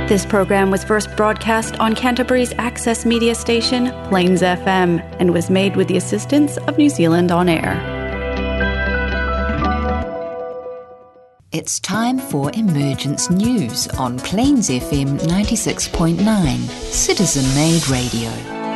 This program was first broadcast on Canterbury's access media station, Plains FM, and was made with the assistance of New Zealand On Air. It's time for Emergence News on Plains FM 96.9, Citizen-made radio.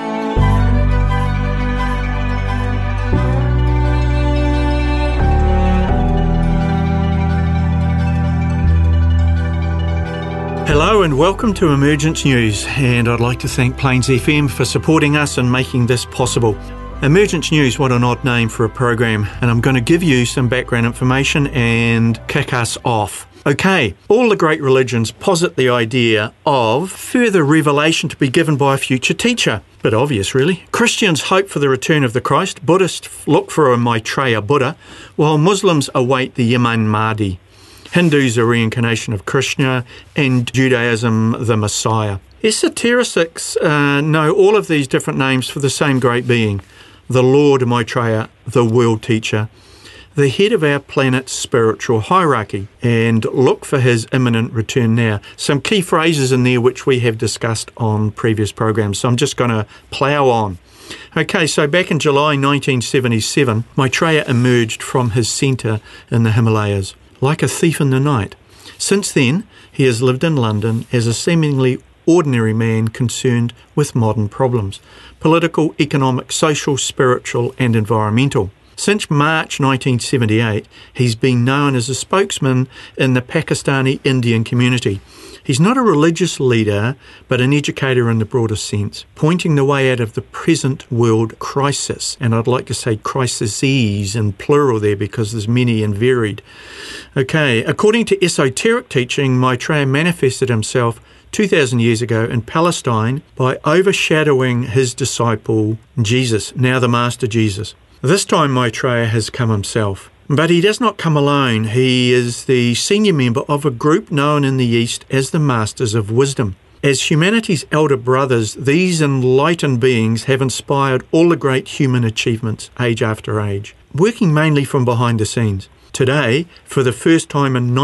Hello and welcome to Emergence News, and I'd like to thank Plains FM for supporting us and making this possible. Emergence News, what an odd name for a program, and I'm going to give you some background information and kick us off. Okay, all the great religions posit the idea of further revelation to be given by a future teacher. Bit obvious, really. Christians hope for the return of the Christ, Buddhists look for a Maitreya Buddha, while Muslims await the Imam Mahdi. Hindus a reincarnation of Krishna, and Judaism the Messiah. Esotericists know all of these different names for the same great being, the Lord Maitreya, the world teacher, the head of our planet's spiritual hierarchy, and look for his imminent return now. Some key phrases in there which we have discussed on previous programs, so I'm just going to plough on. Okay, so back in July 1977, Maitreya emerged from his centre in the Himalayas, like a thief in the night. Since then, he has lived in London as a seemingly ordinary man concerned with modern problems: political, economic, social, spiritual and environmental. Since March 1978, he's been known as a spokesman in the Pakistani Indian community. He's not a religious leader, but an educator in the broader sense, pointing the way out of the present world crisis. And I'd like to say crises in plural there because there's many and varied. Okay, according to esoteric teaching, Maitreya manifested himself 2,000 years ago in Palestine by overshadowing his disciple Jesus, now the Master Jesus. This time Maitreya has come himself. But he does not come alone. He is the senior member of a group known in the East as the Masters of Wisdom. As humanity's elder brothers, these enlightened beings have inspired all the great human achievements, age after age, working mainly from behind the scenes. Today, for the first time in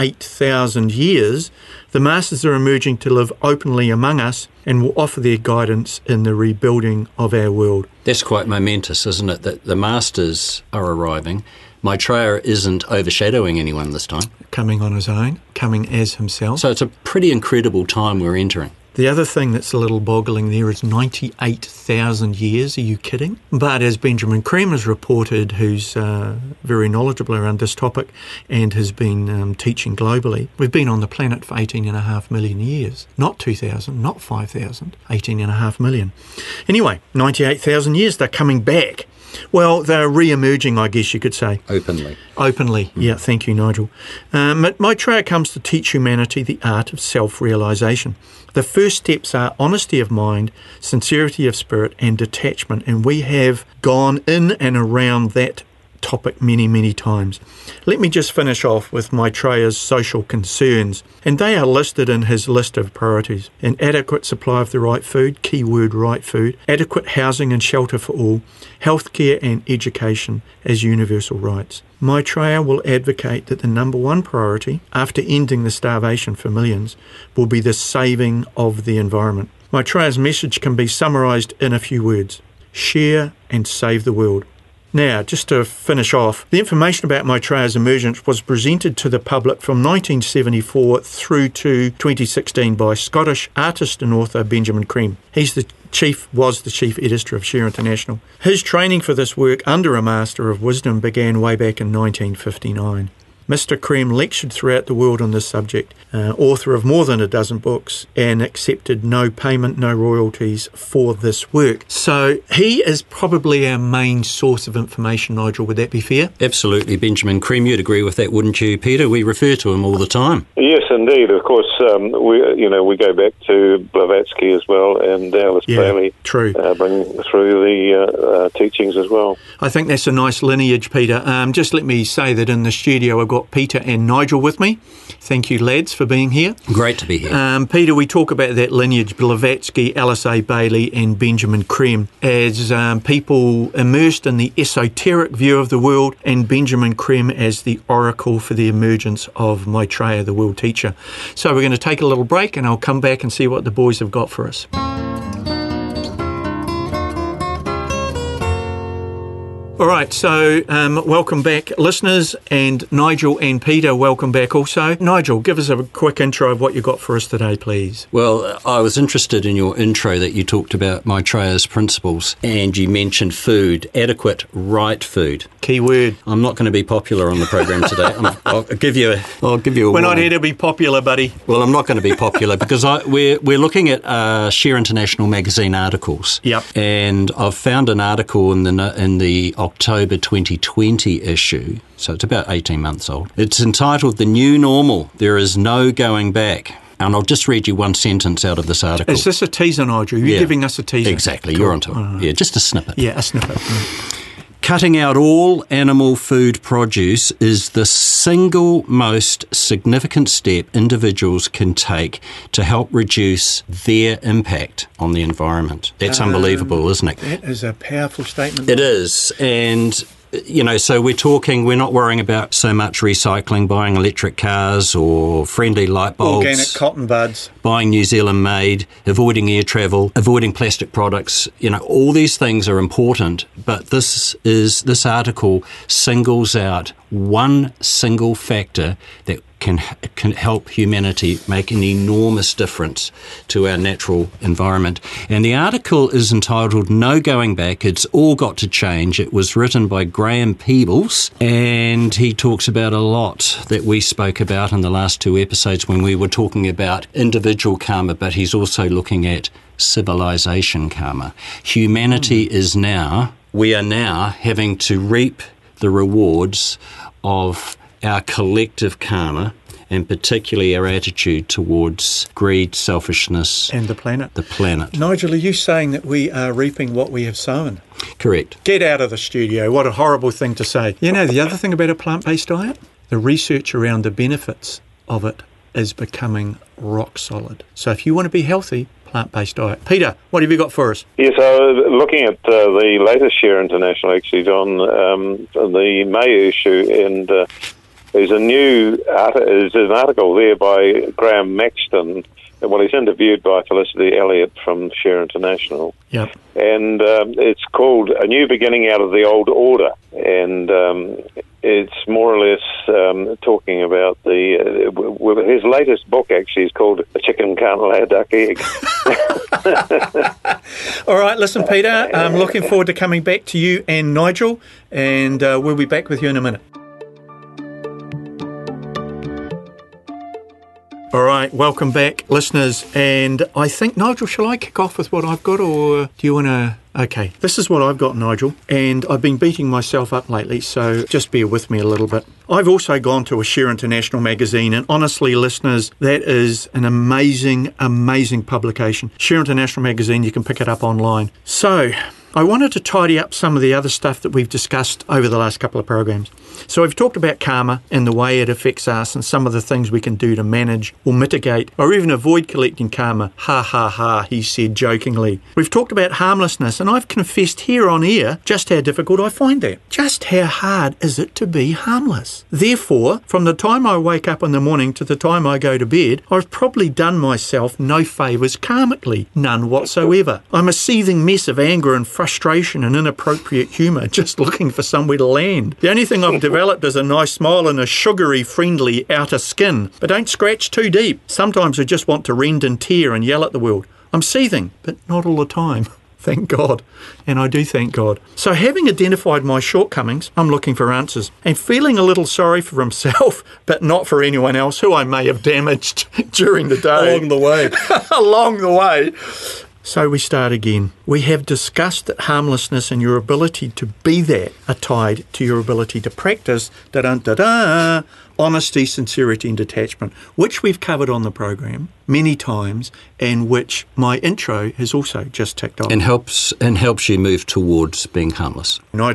98,000 years, the Masters are emerging to live openly among us and will offer their guidance in the rebuilding of our world. That's quite momentous, isn't it, that the Masters are arriving. Maitreya isn't overshadowing anyone this time. Coming on his own, coming as himself. So it's a pretty incredible time we're entering. The other thing that's a little boggling there is 98,000 years. Are you kidding? But as Benjamin Creme has reported, who's very knowledgeable around this topic and has been teaching globally, we've been on the planet for 18.5 million years. Not 2,000, not 5,000, 18.5 million. Anyway, 98,000 years, they're coming back. Well, they're re-emerging, I guess you could say. Openly, yeah, thank you, Nigel. Maitreya comes to teach humanity the art of self-realisation. The first steps are honesty of mind, sincerity of spirit and detachment, and we have gone in and around that topic many, many times. Let me just finish off with Maitreya's social concerns, and they are listed in his list of priorities: an adequate supply of the right food, keyword right food, adequate housing and shelter for all, healthcare and education as universal rights. Maitreya will advocate that the number one priority, after ending the starvation for millions, will be the saving of the environment. Maitreya's message can be summarised in a few words: share and save the world. Now, just to finish off, the information about Maitreya's emergence was presented to the public from 1974 through to 2016 by Scottish artist and author Benjamin Creme. Was the chief editor of Share International. His training for this work under a Master of Wisdom began way back in 1959. Mr. Creme lectured throughout the world on this subject, author of more than a dozen books, and accepted no payment, no royalties for this work. So he is probably our main source of information, Nigel. Would that be fair? Absolutely, Benjamin Creme. You'd agree with that, wouldn't you, Peter? We refer to him all the time. Yes, indeed. Of course, we go back to Blavatsky as well, and Alice Bailey. True. Bring through the teachings as well. I think that's a nice lineage, Peter. Just let me say that in the studio I've got got Peter and Nigel with me. Thank you, lads, for being here. Great to be here. Peter, we talk about that lineage, Blavatsky, Alice A. Bailey and Benjamin Creme, as people immersed in the esoteric view of the world, and Benjamin Creme as the oracle for the emergence of Maitreya, the world teacher. So we're going to take a little break and I'll come back and see what the boys have got for us. All right, so welcome back, listeners, and Nigel and Peter, welcome back also. Nigel, give us a quick intro of what you got for us today, please. Well, I was interested in your intro that you talked about Maitreya's principles, and you mentioned food, adequate, right food. Key word. I'm not going to be popular on the program today. I'll give you a We're warning. not here to be popular, buddy. Well, I'm not going to be popular because we're looking at Share International magazine articles. Yep. And I've found an article in the October 2020 issue, so it's about 18 months old. It's entitled "The New Normal, There Is No Going Back." And I'll just read you one sentence out of this article. Is this a teaser, Nigel? You're giving us a teaser. Exactly, Cool. You're onto it. Yeah, just a snippet. Yeah, a snippet. Cutting out all animal food produce is the single most significant step individuals can take to help reduce their impact on the environment. That's unbelievable, isn't it? That is a powerful statement. It is. And, so we're not worrying about so much recycling, buying electric cars or friendly light bulbs. Organic cotton buds. Buying New Zealand made, avoiding air travel, avoiding plastic products. All these things are important, but this article singles out one single factor that can help humanity make an enormous difference to our natural environment. And the article is entitled "No Going Back, It's All Got to Change." It was written by Graham Peebles, and he talks about a lot that we spoke about in the last two episodes when we were talking about individual karma, but he's also looking at civilization karma. Humanity we are now having to reap the rewards of our collective karma, and particularly our attitude towards greed, selfishness, and the planet. Nigel, are you saying that we are reaping what we have sown? Correct. Get out of the studio. What a horrible thing to say. The other thing about a plant-based diet? The research around the benefits of it is becoming rock solid. So if you want to be healthy, plant-based diet. Peter, what have you got for us? Yes, looking at the latest Share International, actually, on the May issue, and there's an article there by Graham Maxton. Well, he's interviewed by Felicity Elliott from Share International. Yep. And it's called "A New Beginning Out of the Old Order." And it's more or less talking about his latest book, actually, is called "A Chicken Can't Lay a Duck Egg." All right, listen, Peter, I'm looking forward to coming back to you and Nigel, and we'll be back with you in a minute. All right, welcome back, listeners. And I think, Nigel, shall I kick off with what I've got, or do you want to... Okay, this is what I've got, Nigel, and I've been beating myself up lately, so just bear with me a little bit. I've also gone to a Share International magazine, and honestly, listeners, that is an amazing, amazing publication. Share International magazine, you can pick it up online. So, I wanted to tidy up some of the other stuff that we've discussed over the last couple of programs. So we've talked about karma and the way it affects us and some of the things we can do to manage or mitigate or even avoid collecting karma. Ha ha ha, he said jokingly. We've talked about harmlessness, and I've confessed here on air just how difficult I find that. Just how hard is it to be harmless? Therefore, from the time I wake up in the morning to the time I go to bed, I've probably done myself no favours karmically. None whatsoever. I'm a seething mess of anger and frustration and inappropriate humour, just looking for somewhere to land. The only thing I've developed is a nice smile and a sugary, friendly outer skin. But don't scratch too deep. Sometimes I just want to rend and tear and yell at the world. I'm seething, but not all the time. Thank God. And I do thank God. So having identified my shortcomings, I'm looking for answers and feeling a little sorry for himself, but not for anyone else who I may have damaged during the day. Along the way. Along the way. So we start again. We have discussed that harmlessness and your ability to be that are tied to your ability to practice honesty, sincerity and detachment, which we've covered on the program many times and which my intro has also just ticked off. And helps you move towards being harmless. Nigel,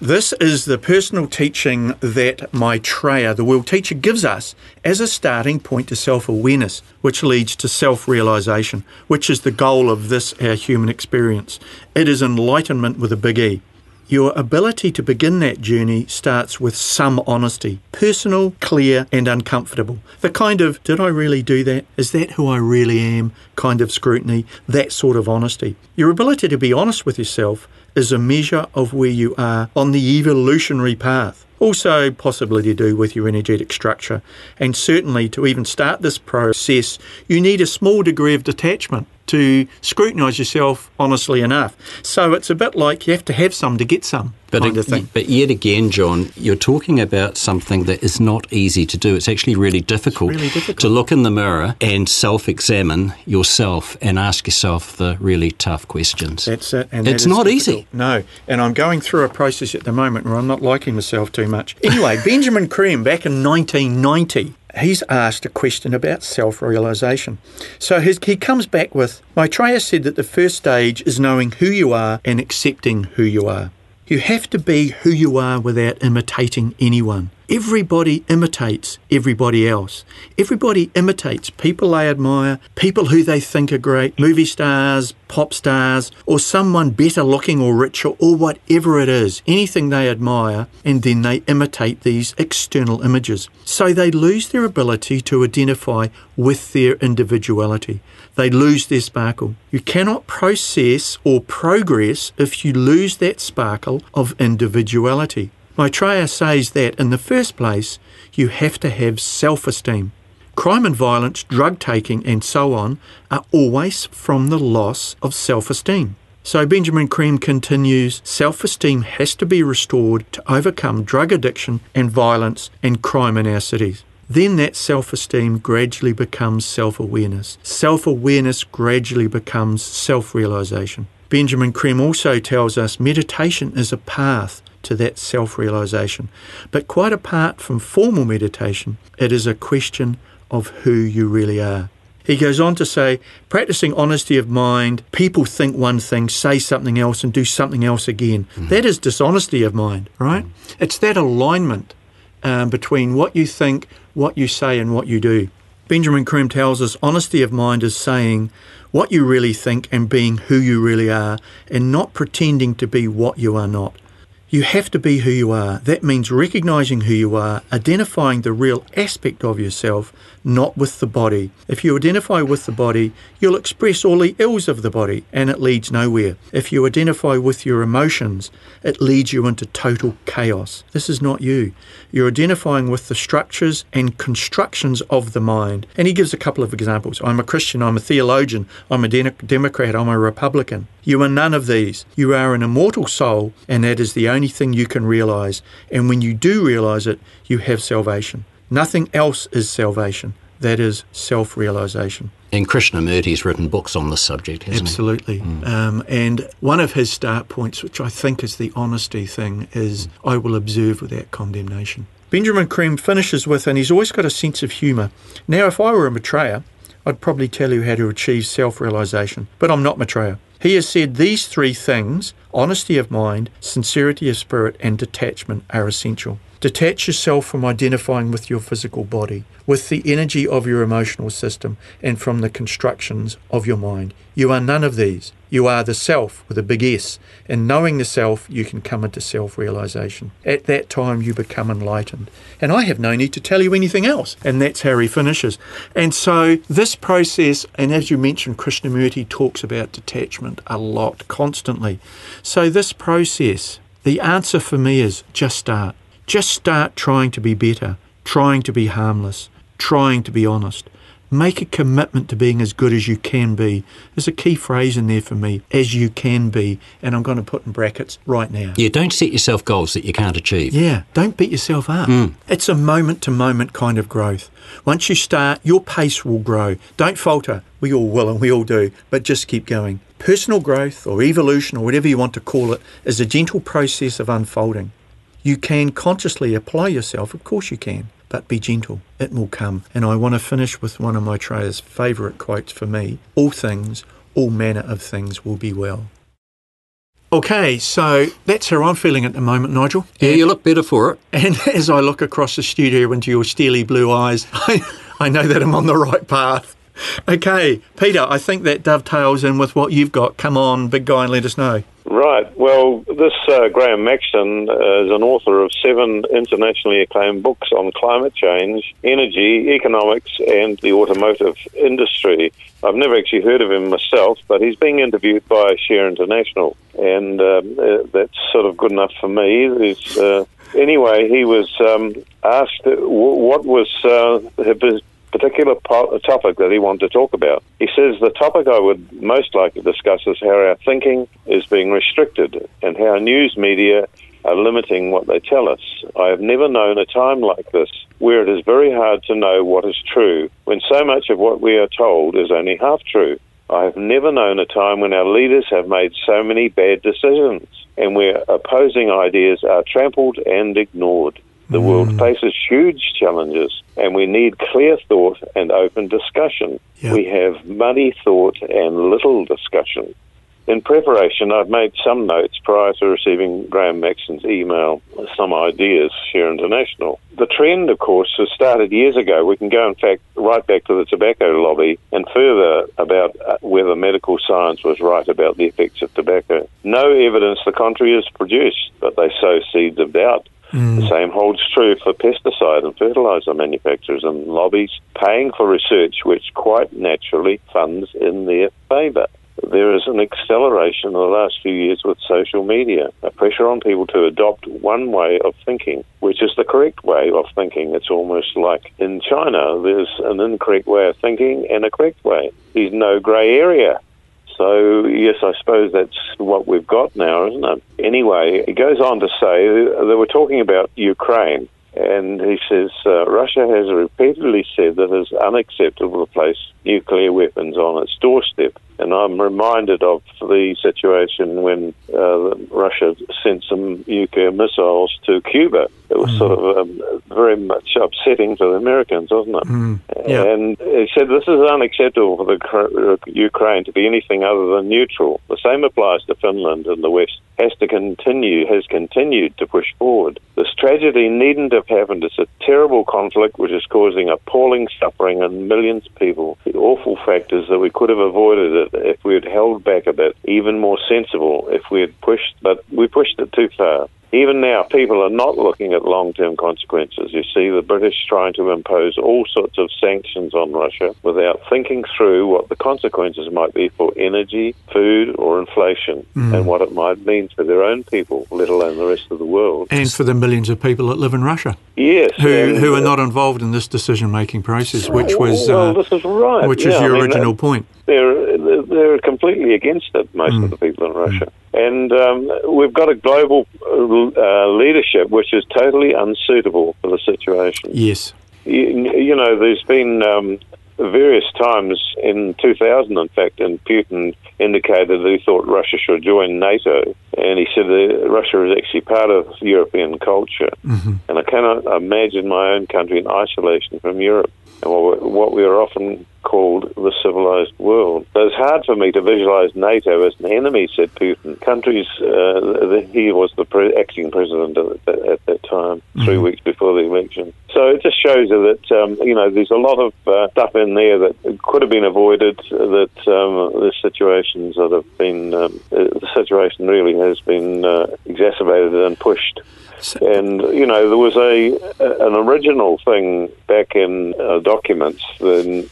This is the personal teaching that Maitreya, the world teacher, gives us as a starting point to self-awareness, which leads to self-realization, which is the goal of this, our human experience. It is enlightenment with a big E. Your ability to begin that journey starts with some honesty, personal, clear and uncomfortable. The kind of, did I really do that? Is that who I really am? Kind of scrutiny, that sort of honesty. Your ability to be honest with yourself is a measure of where you are on the evolutionary path. Also possibly to do with your energetic structure. And certainly to even start this process, you need a small degree of detachment to scrutinise yourself honestly enough. So it's a bit like you have to have some to get some kind of thing. But yet again, John, you're talking about something that is not easy to do. It's actually really difficult to look in the mirror and self-examine yourself and ask yourself the really tough questions. That's it. And it's not easy. No. And I'm going through a process at the moment where I'm not liking myself too much. Anyway, Benjamin Creme, back in 1990, he's asked a question about self-realisation. So he comes back with, Maitreya said that the first stage is knowing who you are and accepting who you are. You have to be who you are without imitating anyone. Everybody imitates everybody else. Everybody imitates people they admire, people who they think are great, movie stars, pop stars, or someone better looking or richer, or whatever it is, anything they admire, and then they imitate these external images. So they lose their ability to identify with their individuality. They lose their sparkle. You cannot process or progress if you lose that sparkle of individuality. Maitreya says that in the first place, you have to have self-esteem. Crime and violence, drug taking and so on are always from the loss of self-esteem. So Benjamin Creme continues, self-esteem has to be restored to overcome drug addiction and violence and crime in our cities. Then that self-esteem gradually becomes self-awareness. Self-awareness gradually becomes self-realisation. Benjamin Creme also tells us meditation is a path to that self-realisation. But quite apart from formal meditation, it is a question of who you really are. He goes on to say, practicing honesty of mind, people think one thing, say something else and do something else again. That is dishonesty of mind, right? It's that alignment between what you think, what you say and what you do. Benjamin Creme tells us honesty of mind is saying what you really think and being who you really are and not pretending to be what you are not. You have to be who you are. That means recognising who you are, identifying the real aspect of yourself, not with the body. If you identify with the body, you'll express all the ills of the body, and it leads nowhere. If you identify with your emotions, it leads you into total chaos. This is not you. You're identifying with the structures and constructions of the mind. And he gives a couple of examples. I'm a Christian, I'm a theologian, I'm a Democrat, I'm a Republican. You are none of these. You are an immortal soul, and that is the only thing you can realise. And when you do realise it, you have salvation. Nothing else is salvation. That is self-realisation. And Krishnamurti's written books on this subject, hasn't Absolutely. he? And one of his start points, which I think is the honesty thing, is I will observe without condemnation. Benjamin Creme finishes with, and he's always got a sense of humour. Now, if I were a Maitreya, I'd probably tell you how to achieve self-realisation, but I'm not Maitreya. He has said these three things, honesty of mind, sincerity of spirit, and detachment, are essential. Detach yourself from identifying with your physical body, with the energy of your emotional system, and from the constructions of your mind. You are none of these. You are the self with a big S. And knowing the self, you can come into self-realisation. At that time, you become enlightened. And I have no need to tell you anything else. And that's how he finishes. And so this process, and as you mentioned, Krishnamurti talks about detachment a lot, constantly. So this process, the answer for me is just start. Just start trying to be better, trying to be harmless, trying to be honest. Make a commitment to being as good as you can be. There's a key phrase in there for me, as you can be, and I'm going to put in brackets right now. Yeah, don't set yourself goals that you can't achieve. Yeah, don't beat yourself up. It's a moment-to-moment kind of growth. Once you start, your pace will grow. Don't falter. We all will and we all do, but just keep going. Personal growth or evolution or whatever you want to call it is a gentle process of unfolding. You can consciously apply yourself, of course you can, but be gentle. It will come. And I want to finish with one of Maitreya's favourite quotes for me. All things, all manner of things will be well. Okay, so that's how I'm feeling at the moment, Nigel. Yeah, you look better for it. And as I look across the studio into your steely blue eyes, I know that I'm on the right path. Okay, Peter, I think that dovetails in with what you've got. Come on, big guy, and let us know. Right. Well, this Graham Maxton is an author of 7 internationally acclaimed books on climate change, energy, economics, and the automotive industry. I've never actually heard of him myself, but he's being interviewed by Share International, and that's sort of good enough for me. Anyway, he was asked what was his particular topic that he wanted to talk about. He says, the topic I would most like to discuss is how our thinking is being restricted and how news media are limiting what they tell us. I have never known a time like this where it is very hard to know what is true when so much of what we are told is only half true. I have never known a time when our leaders have made so many bad decisions and where opposing ideas are trampled and ignored. The world faces huge challenges, and we need clear thought and open discussion. Yep. We have muddy thought and little discussion. In preparation, I've made some notes prior to receiving Graham Maxton's email, some ideas, Share International. The trend, of course, has started years ago. We can go, in fact, right back to the tobacco lobby and further about whether medical science was right about the effects of tobacco. No evidence the contrary is produced, but they sow seeds of doubt. The same holds true for pesticide and fertilizer manufacturers and lobbies paying for research which quite naturally funds in their favour. There is an acceleration in the last few years with social media, a pressure on people to adopt one way of thinking, which is the correct way of thinking. It's almost like in China, there's an incorrect way of thinking and a correct way. There's no grey area. So, yes, I suppose that's what we've got now, isn't it? Anyway, he goes on to say, they were talking about Ukraine, and he says, Russia has repeatedly said that it is unacceptable to place nuclear weapons on its doorstep. And I'm reminded of the situation when Russia sent some nuclear missiles to Cuba. It was sort of very much upsetting to the Americans, wasn't it? Yeah. And he said this is unacceptable for the Ukraine to be anything other than neutral. The same applies to Finland and the West. Has continued to push forward. This tragedy needn't have happened. It's a terrible conflict which is causing appalling suffering in millions of people. The awful factors that we could have avoided it if we had held back a bit, even more sensible if we had pushed, but we pushed it too far. Even now, people are not looking at long-term consequences. You see the British trying to impose all sorts of sanctions on Russia without thinking through what the consequences might be for energy, food, or inflation, and what it might mean for their own people, let alone the rest of the world. And for the millions of people that live in Russia. Yes. Who are not involved in this decision-making process, which was this is right. Which is your original point. They're completely against it, most of the people in Russia. And we've got a global leadership which is totally unsuitable for the situation. Yes. You know, there's been various times in 2000, in fact, and Putin indicated that he thought Russia should join NATO. And he said that Russia is actually part of European culture. And I cannot imagine my own country in isolation from Europe and what we are often called the civilized world. So it's hard for me to visualize NATO as an enemy, said Putin. Countries, he was the acting president at that time, 3 weeks before the election. So it just shows you that, there's a lot of stuff in there that could have been avoided, that the situations that have been, the situation really has been exacerbated and pushed. And, there was an original thing back in documents in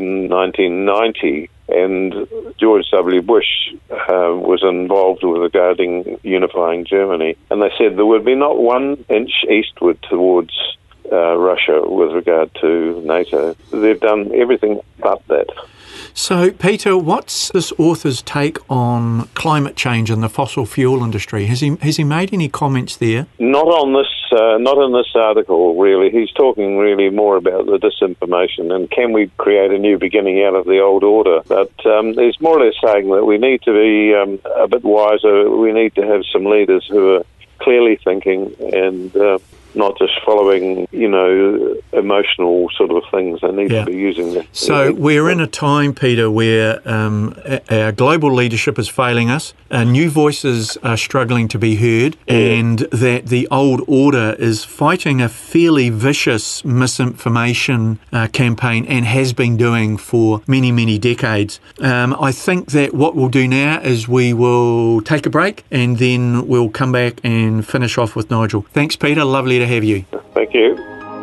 1990, and George W. Bush was involved with regarding unifying Germany. And they said there would be not 1 inch eastward towards Russia with regard to NATO. They've done everything but that. So, Peter, what's this author's take on climate change and the fossil fuel industry? Has he made any comments there? Not in this article, really. He's talking really more about the disinformation and can we create a new beginning out of the old order. But he's more or less saying that we need to be a bit wiser. We need to have some leaders who are clearly thinking and not just following, emotional sort of things. They need to be using the... So we're in a time, Peter, where our global leadership is failing us, new voices are struggling to be heard, and that the old order is fighting a fairly vicious misinformation campaign and has been doing for many, many decades. I think that what we'll do now is we will take a break and then we'll come back and finish off with Nigel. Thanks, Peter. Lovely to have you. Thank you.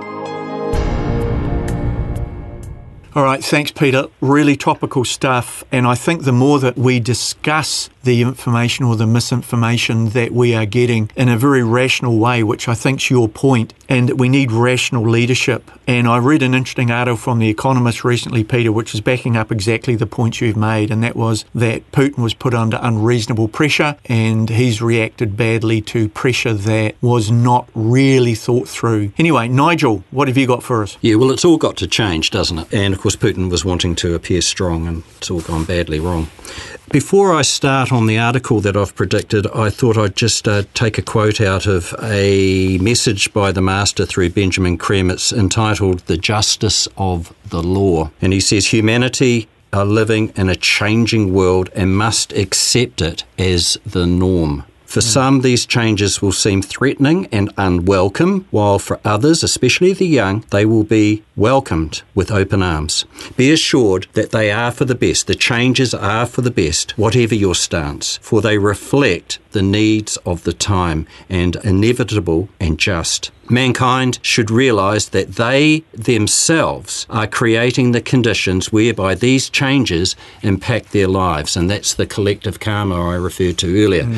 All right, thanks, Peter. Really topical stuff. And I think the more that we discuss the information or the misinformation that we are getting in a very rational way, which I think's your point, and that we need rational leadership. And I read an interesting article from The Economist recently, Peter, which is backing up exactly the points you've made, and that was that Putin was put under unreasonable pressure and he's reacted badly to pressure that was not really thought through. Anyway, Nigel, what have you got for us? Yeah, well, it's all got to change, doesn't it? And of course, Putin was wanting to appear strong, and it's all gone badly wrong. Before I start on the article that I've predicted, I thought I'd just take a quote out of a message by the Master through Benjamin Creme. It's entitled "The Justice of the Law." And he says, humanity are living in a changing world and must accept it as the norm. For some, these changes will seem threatening and unwelcome, while for others, especially the young, they will be welcomed with open arms. Be assured that they are for the best. The changes are for the best, whatever your stance, for they reflect the needs of the time and inevitable and just. Mankind should realise that they themselves are creating the conditions whereby these changes impact their lives, and that's the collective karma I referred to earlier.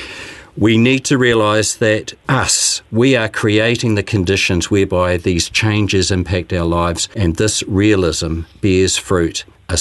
We need to realise that we are creating the conditions whereby these changes impact our lives, and this realism bears fruit. A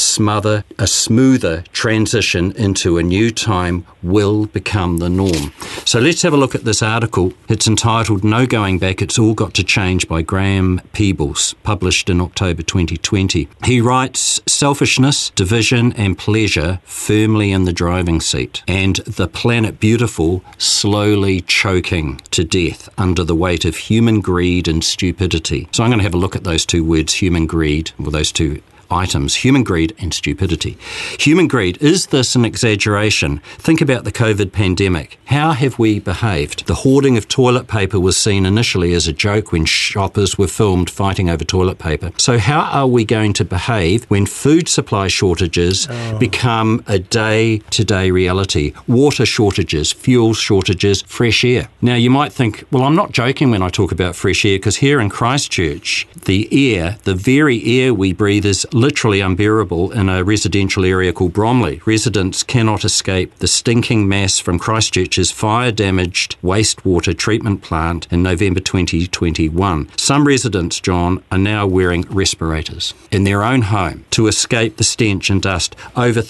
smoother transition into a new time will become the norm. So let's have a look at this article. It's entitled "No Going Back, It's All Got to Change" by Graham Peebles, published in October 2020. He writes, selfishness, division and pleasure firmly in the driving seat, and the planet beautiful slowly choking to death under the weight of human greed and stupidity. So I'm going to have a look at those two words, human greed, or those two items, human greed and stupidity. Human greed, is this an exaggeration? Think about the COVID pandemic. How have we behaved? The hoarding of toilet paper was seen initially as a joke when shoppers were filmed fighting over toilet paper. So how are we going to behave when food supply shortages become a day-to-day reality? Water shortages, fuel shortages, fresh air. Now you might think, well, I'm not joking when I talk about fresh air, because here in Christchurch, the very air we breathe is literally unbearable in a residential area called Bromley. Residents cannot escape the stinking mass from Christchurch's fire-damaged wastewater treatment plant in November 2021. Some residents, John, are now wearing respirators in their own home to escape the stench and dust. Over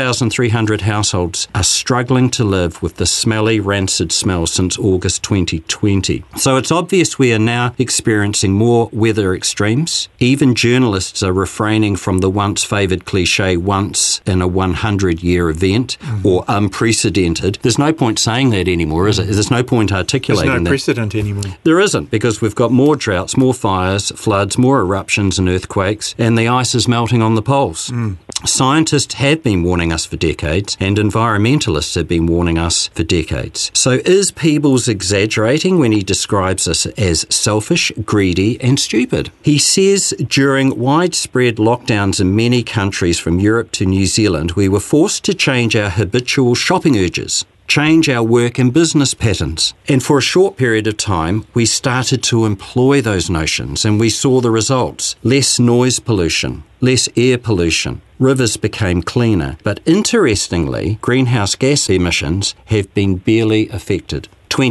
3,300 households are struggling to live with the smelly, rancid smell since August 2020. So it's obvious we are now experiencing more weather extremes. Even journalists are refraining from the once favoured cliche, once in a 100-year event, or unprecedented. There's no point saying that anymore, is it? There's no point articulating that. There's no precedent anymore. There isn't, because we've got more droughts, more fires, floods, more eruptions and earthquakes, and the ice is melting on the poles. Scientists have been warning us for decades, and environmentalists have been warning us for decades. So is Peebles exaggerating when he describes us as selfish, greedy and stupid? He says during widespread lockdowns in many countries from Europe to New Zealand, we were forced to change our habitual shopping urges, change our work and business patterns. And for a short period of time, we started to employ those notions, and we saw the results. Less noise pollution, less air pollution. Rivers became cleaner. But interestingly, greenhouse gas emissions have been barely affected.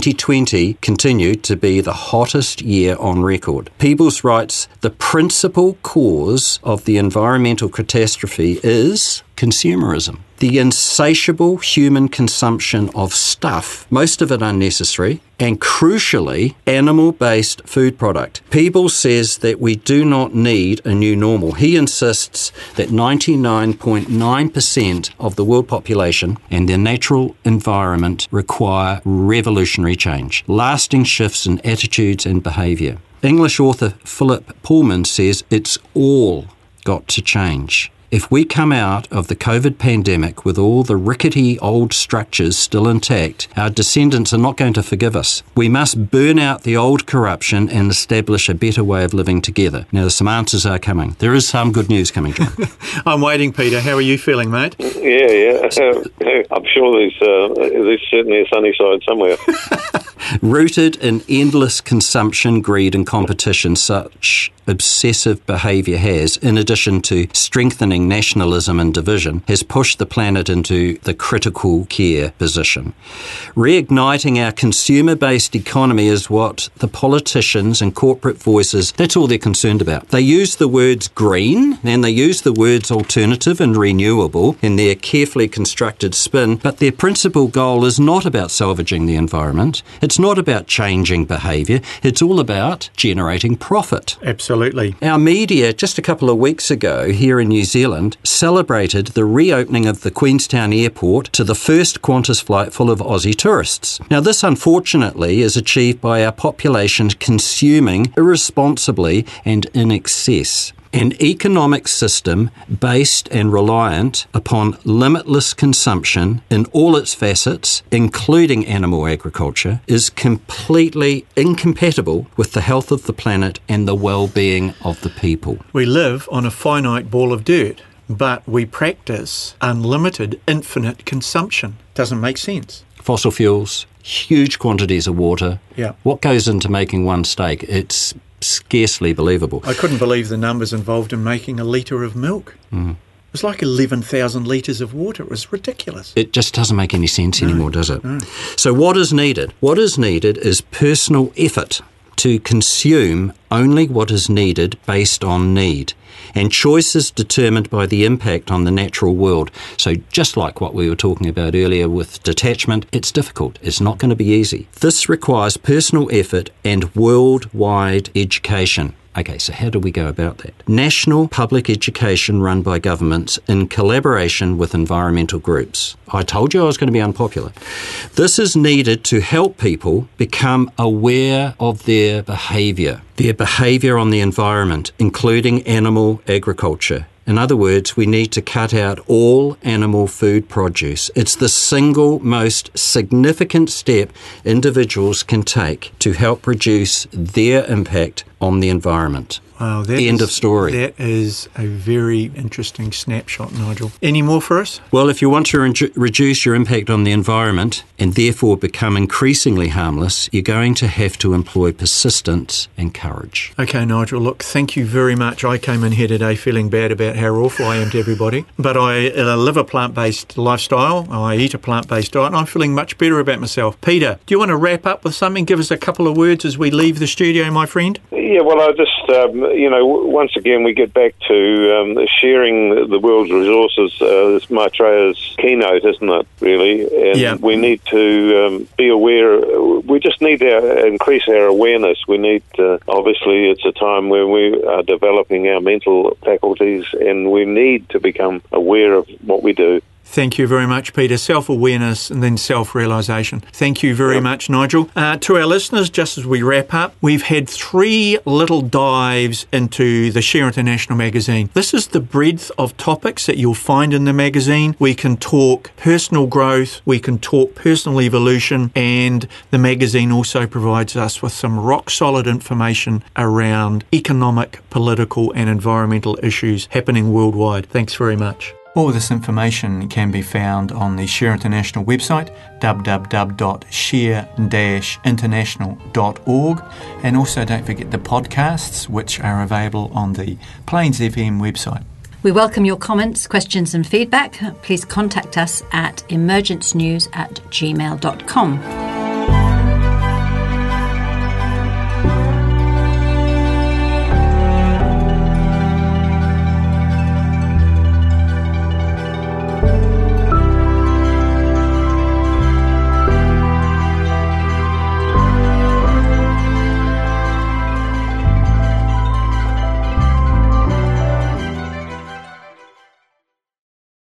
2020 continued to be the hottest year on record. Peebles writes, the principal cause of the environmental catastrophe is consumerism. The insatiable human consumption of stuff, most of it unnecessary, and crucially, animal-based food product. Peebles says that we do not need a new normal. He insists that 99.9% of the world population and their natural environment require revolutionary change, lasting shifts in attitudes and behaviour. English author Philip Pullman says it's all got to change. If we come out of the COVID pandemic with all the rickety old structures still intact, our descendants are not going to forgive us. We must burn out the old corruption and establish a better way of living together. Now, some answers are coming. There is some good news coming, John. I'm waiting, Peter. How are you feeling, mate? Yeah. I'm sure there's certainly a sunny side somewhere. Rooted in endless consumption, greed and competition, such obsessive behaviour has, in addition to strengthening nationalism and division, has pushed the planet into the critical care position. Reigniting our consumer-based economy is what the politicians and corporate voices, that's all they're concerned about. They use the words green and they use the words alternative and renewable in their carefully constructed spin, but their principal goal is not about salvaging the environment. It's not about changing behaviour. It's all about generating profit. Absolutely. Our media, just a couple of weeks ago here in New Zealand, celebrated the reopening of the Queenstown Airport to the first Qantas flight full of Aussie tourists. Now, this unfortunately is achieved by our population consuming irresponsibly and in excess. An economic system based and reliant upon limitless consumption in all its facets, including animal agriculture, is completely incompatible with the health of the planet and the well-being of the people. We live on a finite ball of dirt, but we practice unlimited, infinite consumption. Doesn't make sense. Fossil fuels, huge quantities of water. Yeah. What goes into making one steak? It's scarcely believable. I couldn't believe the numbers involved in making a litre of milk. It was like 11,000 litres of water. It was ridiculous. It just doesn't make any sense anymore, does it? No. So what is needed? What is needed is personal effort to consume only what is needed based on need, and choices determined by the impact on the natural world. So just like what we were talking about earlier with detachment, it's difficult. It's not going to be easy. This requires personal effort and worldwide education. Okay, so how do we go about that? National public education run by governments in collaboration with environmental groups. I told you I was going to be unpopular. This is needed to help people become aware of their behaviour on the environment, including animal agriculture. In other words, we need to cut out all animal food produce. It's the single most significant step individuals can take to help reduce their impact on the environment. Wow, End of story. That is a very interesting snapshot, Nigel. Any more for us? Well, if you want to reduce your impact on the environment and therefore become increasingly harmless, you're going to have to employ persistence and courage. Okay, Nigel, look, thank you very much. I came in here today feeling bad about how awful I am to everybody, but I live a plant-based lifestyle. I eat a plant-based diet, and I'm feeling much better about myself. Peter, do you want to wrap up with something? Give us a couple of words as we leave the studio, my friend. Yeah, well, I just, once again, we get back to sharing the world's resources. It's Maitreya's keynote, isn't it, really? And we need to be aware. We just need to increase our awareness. We need, obviously, it's a time where we are developing our mental faculties, and we need to become aware of what we do. Thank you very much, Peter. Self-awareness and then self-realisation. Thank you very much, Nigel. To our listeners, just as we wrap up, we've had 3 little dives into the Share International magazine. This is the breadth of topics that you'll find in the magazine. We can talk personal growth, we can talk personal evolution, and the magazine also provides us with some rock-solid information around economic, political and environmental issues happening worldwide. Thanks very much. All this information can be found on the Share International website, www.share-international.org, and also don't forget the podcasts, which are available on the Plains FM website. We welcome your comments, questions and feedback. Please contact us at emergencenews@gmail.com.